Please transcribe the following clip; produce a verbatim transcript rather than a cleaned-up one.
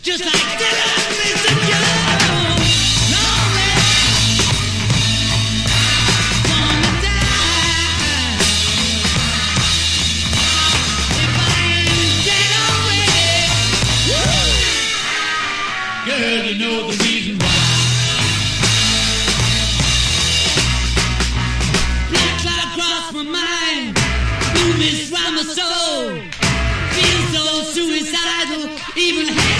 just like Dylan makes it go. No man gonna die if I ain't dead already. Woo! Girl, you know the reason why. Black cloud crossed my mind, blue mist round my soul. Feel so suicidal, even.